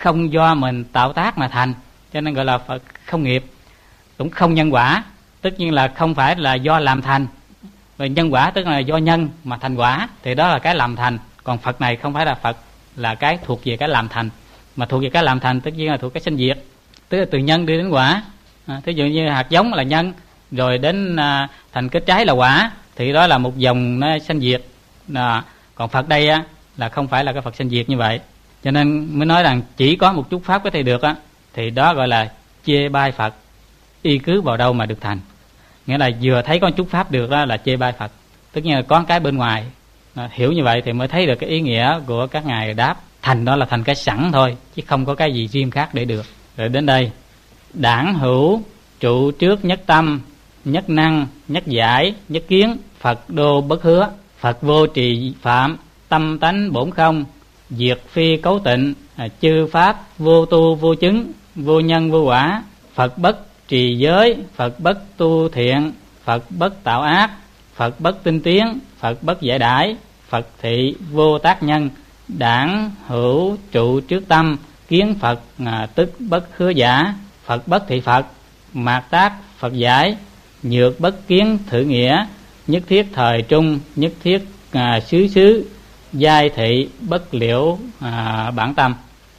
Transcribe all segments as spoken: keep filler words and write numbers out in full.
không do mình tạo tác mà thành, cho nên gọi là Phật không nghiệp. Cũng không nhân quả, tất nhiên là không phải là do làm thành. Và nhân quả tức là do nhân mà thành quả, thì đó là cái làm thành. Còn Phật này không phải là Phật, là cái thuộc về cái làm thành. Mà thuộc về cái làm thành tất nhiên là thuộc cái sinh diệt, tức là từ nhân đi đến quả. à, Thí dụ như hạt giống là nhân, rồi đến à, thành kết trái là quả, thì đó là một dòng nó sinh diệt. à, Còn Phật đây á, là không phải là cái Phật sinh diệt như vậy. Cho nên mới nói rằng chỉ có một chút pháp có thể được á, thì đó gọi là chê bai Phật. Y cứ vào đâu mà được thành. Nghĩa là vừa thấy có chút pháp được đó là chê bai Phật. Tất nhiên là có cái bên ngoài. à, Hiểu như vậy thì mới thấy được cái ý nghĩa của các ngài đáp. Thành đó là thành cái sẵn thôi, chứ không có cái gì riêng khác để được. Rồi đến đây: đảng hữu trụ trước nhất tâm, nhất năng, nhất giải, nhất kiến, Phật đô bất hứa. Phật vô trì phạm, tâm tánh bổn không, diệt phi cấu tịnh, à, chư pháp vô tu vô chứng, vô nhân vô quả. Phật bất trì giới, Phật bất tu thiện, Phật bất tạo ác, Phật bất tinh tiến, Phật bất giải đãi, Phật thị vô tác nhân. Đảng hữu trụ trước tâm, kiến Phật à, tức bất hứa giả. Phật bất thị Phật, mạt tác Phật giải, nhược bất kiến thử nghĩa. Nhất thiết thời trung, nhất thiết à, xứ xứ, giai thị bất liễu à, bản tâm.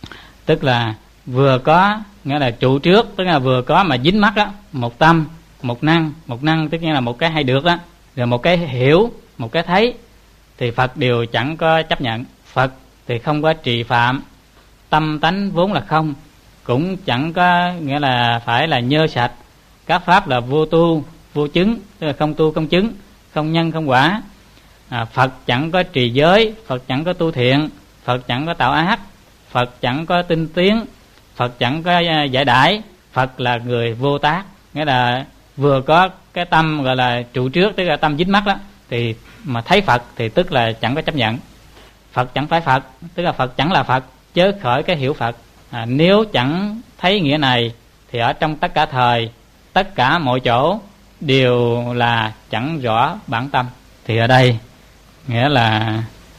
Tức là vừa có, nghĩa là trụ trước, tức là vừa có mà dính mắt đó, một tâm, một năng. Một năng tức là một cái hay được đó, rồi một cái hiểu, một cái thấy, thì Phật đều chẳng có chấp nhận. Phật thì không có trì phạm, tâm tánh vốn là không, cũng chẳng có nghĩa là phải là nhơ sạch. Các pháp là vô tu vô chứng, tức là không tu không chứng, không nhân không quả. à, Phật chẳng có trì giới, Phật chẳng có tu thiện, Phật chẳng có tạo ác, Phật chẳng có tinh tiến, Phật chẳng có giải đãi. Phật là người vô tác, nghĩa là vừa có cái tâm gọi là trụ trước, tức là tâm dính mắt đó, thì mà thấy Phật thì tức là chẳng có chấp nhận. Phật chẳng phải Phật, tức là Phật chẳng là Phật, chớ khởi cái hiểu Phật. à, Nếu chẳng thấy nghĩa này thì ở trong tất cả thời, tất cả mọi chỗ đều là chẳng rõ bản tâm. Thì ở đây nghĩa là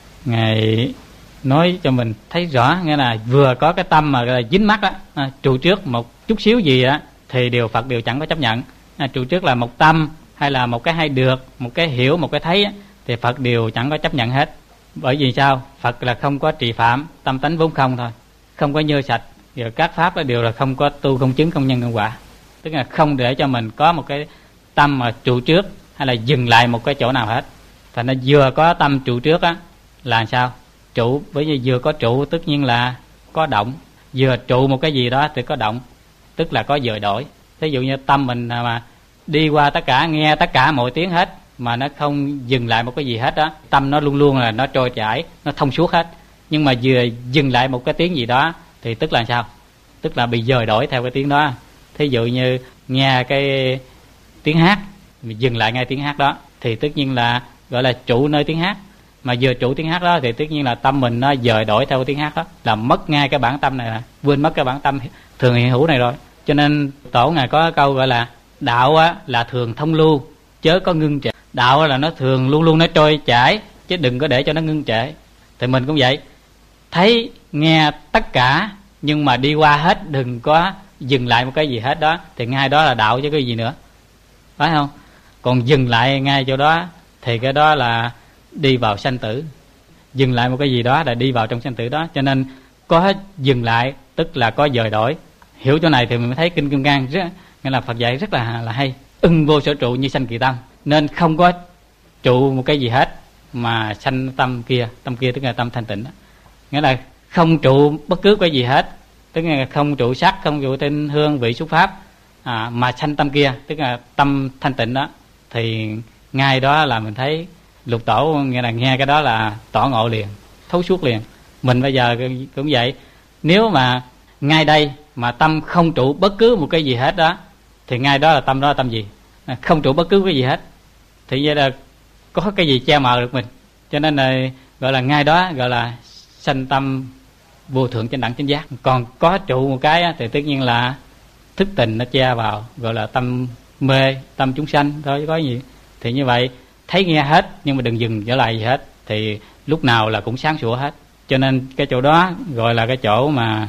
Ngài nói cho mình thấy rõ, nghĩa là vừa có cái tâm mà là dính mắt đó, à, trụ trước một chút xíu gì đó, thì đều Phật đều chẳng có chấp nhận. à, Trụ trước là một tâm, hay là một cái hay được, một cái hiểu, một cái thấy, thì Phật đều chẳng có chấp nhận hết. Bởi vì sao? Phật là không có trì phạm, tâm tánh vốn không thôi, không có nhơ sạch. Rồi các pháp đó đều là không có tu không chứng không nhân không quả, tức là không để cho mình có một cái tâm mà trụ trước hay là dừng lại một cái chỗ nào hết. Thành nó vừa có tâm trụ trước á là sao? Trụ, bởi vì vừa có trụ tất nhiên là có động. Vừa trụ một cái gì đó thì có động, tức là có dời đổi. Thí dụ như tâm mình mà đi qua tất cả, nghe tất cả mọi tiếng hết, mà nó không dừng lại một cái gì hết đó, tâm nó luôn luôn là nó trôi chảy, nó thông suốt hết. Nhưng mà vừa dừng lại một cái tiếng gì đó thì tức là sao? Tức là bị dời đổi theo cái tiếng đó. Thí dụ như nghe cái tiếng hát, mình dừng lại ngay tiếng hát đó, thì tất nhiên là gọi là trụ nơi tiếng hát. Mà vừa trụ tiếng hát đó thì tất nhiên là tâm mình nó dời đổi theo cái tiếng hát đó, là mất ngay cái bản tâm này, là quên mất cái bản tâm thường hiện hữu này rồi. Cho nên Tổ Ngài có câu gọi là đạo á, là thường thông lưu, chớ có ngưng trệ. Đạo là nó thường luôn luôn nó trôi chảy, chứ đừng có để cho nó ngưng trệ. Thì mình cũng vậy, thấy nghe tất cả nhưng mà đi qua hết, đừng có dừng lại một cái gì hết đó, thì ngay đó là đạo chứ cái gì nữa, phải không? Còn dừng lại ngay chỗ đó thì cái đó là đi vào sanh tử. Dừng lại một cái gì đó là đi vào trong sanh tử đó. Cho nên có dừng lại tức là có dời đổi. Hiểu chỗ này thì mình mới thấy Kinh Kim Cang rất, nghĩa là Phật dạy rất là là hay. Ưng vô sở trụ như sanh kỳ tâm, nên không có trụ một cái gì hết mà sanh tâm kia. Tâm kia tức là tâm thanh tịnh đó. Nghĩa là không trụ bất cứ cái gì hết, tức là không trụ sắc, không trụ tinh hương vị xúc pháp, à, mà sanh tâm kia, tức là tâm thanh tịnh đó. Thì ngay đó là mình thấy Lục Tổ nghĩa là nghe cái đó là tỏ ngộ liền, thấu suốt liền. Mình bây giờ cũng vậy, nếu mà ngay đây mà tâm không trụ bất cứ một cái gì hết đó, thì ngay đó là tâm đó là tâm gì? Không trụ bất cứ cái gì hết, thì vậy là có cái gì che mờ được mình. Cho nên là gọi là ngay đó gọi là sanh tâm vô thượng chánh đẳng chánh giác. Còn có trụ một cái thì tất nhiên là thức tình nó che vào, gọi là tâm mê, tâm chúng sanh thôi chứ có gì. Thì như vậy thấy nghe hết nhưng mà đừng dừng trở lại gì hết, thì lúc nào là cũng sáng sủa hết. Cho nên cái chỗ đó gọi là cái chỗ mà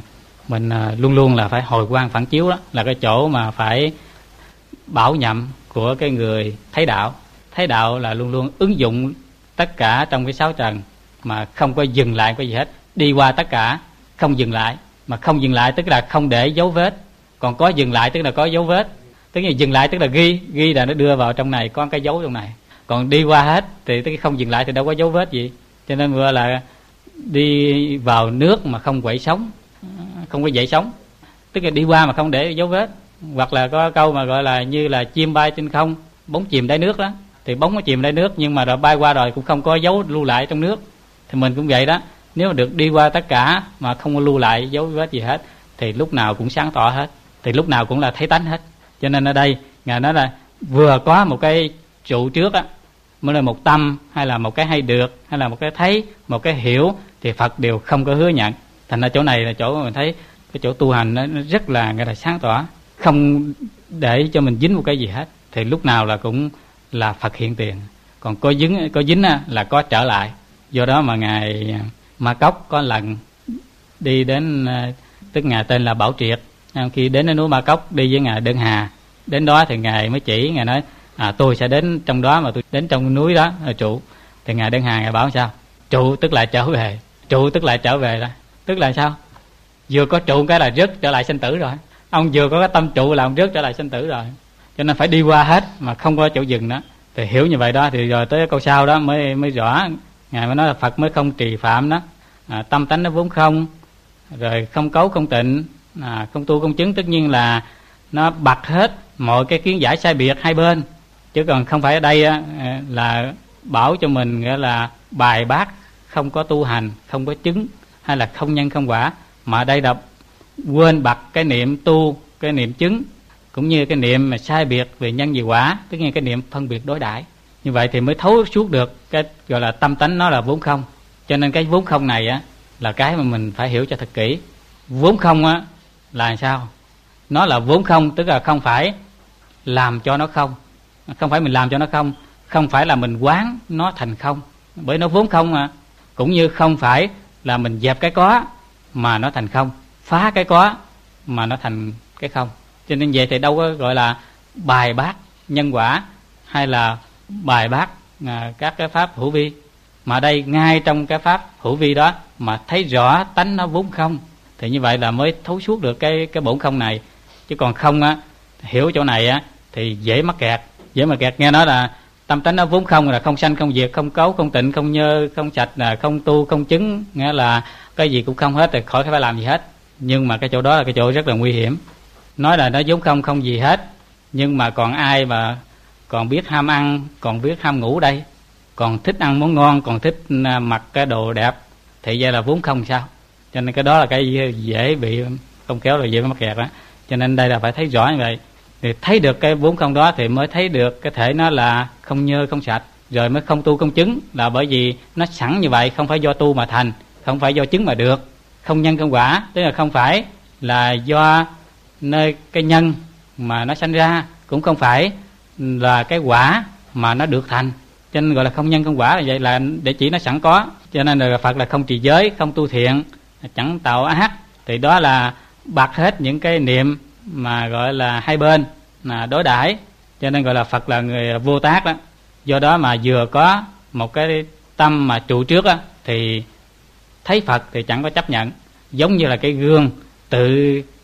mình luôn luôn là phải hồi quang phản chiếu, đó là cái chỗ mà phải bảo nhậm của cái người thấy đạo. Thấy đạo là luôn luôn ứng dụng tất cả trong cái sáu trần mà không có dừng lại cái gì hết, đi qua tất cả, không dừng lại. Mà không dừng lại tức là không để dấu vết, còn có dừng lại tức là có dấu vết. Tức là dừng lại tức là ghi, ghi là nó đưa vào trong này, có cái dấu trong này. Còn đi qua hết thì tức không dừng lại thì đâu có dấu vết gì. Cho nên gọi là đi vào nước mà không quậy sóng, không có dậy sóng, tức là đi qua mà không để dấu vết. Hoặc là có câu mà gọi là như là chim bay trên không, bóng chìm đáy nước đó, thì bóng nó chìm đáy nước nhưng mà rồi bay qua rồi cũng không có dấu lưu lại trong nước. Thì mình cũng vậy đó, nếu mà được đi qua tất cả mà không có lưu lại dấu vết gì hết thì lúc nào cũng sáng tỏ hết, thì lúc nào cũng là thấy tánh hết. Cho nên ở đây Ngài nói là vừa có một cái trụ trước á, mới là một tâm hay là một cái hay được hay là một cái thấy, một cái hiểu thì Phật đều không có hứa nhận. Thành ra chỗ này là chỗ mình thấy cái chỗ tu hành nó rất là gọi là sáng tỏ, không để cho mình dính một cái gì hết, thì lúc nào là cũng là Phật hiện tiền. Còn có dính có dính là có trở lại. Do đó mà Ngài Ma Cốc có lần đi đến, tức Ngài tên là Bảo Triệt, khi đến đến núi Ma Cốc đi với Ngài Đơn Hà, đến đó thì Ngài mới chỉ, Ngài nói à tôi sẽ đến trong đó, mà tôi đến trong núi đó là trụ. Thì Ngài Đơn Hà Ngài bảo sao? Trụ tức là trở về, trụ tức là trở về đó. Tức là sao? Vừa có trụ cái là rớt trở lại sinh tử rồi. Ông vừa có cái tâm trụ là ông rớt trở lại sinh tử rồi. Cho nên phải đi qua hết mà không có chỗ dừng đó. Thì hiểu như vậy đó thì rồi tới câu sau đó mới mới rõ. Ngài mới nói là Phật mới không trì phạm đó, à, tâm tánh nó vốn không, rồi không cấu không tịnh, à, không tu không chứng. Tất nhiên là nó bật hết mọi cái kiến giải sai biệt hai bên, chứ còn không phải ở đây á, là bảo cho mình nghĩa là bài bác không có tu hành, không có chứng, hay là không nhân không quả, mà ở đây là quên bật cái niệm tu, cái niệm chứng, cũng như cái niệm mà sai biệt về nhân về quả, tức là cái niệm phân biệt đối đãi. Như vậy thì mới thấu suốt được cái gọi là tâm tánh nó là vốn không. Cho nên cái vốn không này á là cái mà mình phải hiểu cho thật kỹ. Vốn không á là sao? Nó là vốn không, tức là không phải làm cho nó không, không phải mình làm cho nó không, không phải là mình quán nó thành không, bởi nó vốn không mà. Cũng như không phải là mình dẹp cái có mà nó thành không, phá cái có mà nó thành cái không. Cho nên vậy thì đâu có gọi là bài bác nhân quả hay là bài bác à, các cái pháp hữu vi, mà đây ngay trong cái pháp hữu vi đó mà thấy rõ tánh nó vốn không, thì như vậy là mới thấu suốt được cái cái bổn không này. Chứ còn không á, hiểu chỗ này á thì dễ mắc kẹt, dễ mắc kẹt. Nghe nói là tâm tánh nó vốn không là không sanh không diệt, không cấu không tịnh, không nhơ không sạch, là không tu không chứng, nghĩa là cái gì cũng không hết thì khỏi phải làm gì hết. Nhưng mà cái chỗ đó là cái chỗ rất là nguy hiểm. Nói là nó vốn không không gì hết, nhưng mà còn ai mà còn biết ham ăn, còn biết ham ngủ đây, còn thích ăn món ngon, còn thích mặc cái đồ đẹp, thì vậy là vốn không sao. Cho nên cái đó là cái dễ bị không kéo, rồi dễ bị mắc kẹt đó. Cho nên đây là phải thấy rõ như vậy, thì thấy được cái vốn không đó thì mới thấy được cái thể nó là không nhơ không sạch, rồi mới không tu không chứng, là bởi vì nó sẵn như vậy, không phải do tu mà thành, không phải do chứng mà được. Không nhân không quả, tức là không phải là do nơi cái nhân mà nó sanh ra, cũng không phải là cái quả mà nó được thành. Cho nên gọi là không nhân không quả là vậy, là để chỉ nó sẵn có. Cho nên là Phật là không trì giới, không tu thiện, chẳng tạo ác, thì đó là bạc hết những cái niệm mà gọi là hai bên là đối đãi. Cho nên gọi là Phật là người vô tác đó. Do đó mà vừa có một cái tâm mà trụ trước á, thì thấy Phật thì chẳng có chấp nhận. Giống như là cái gương tự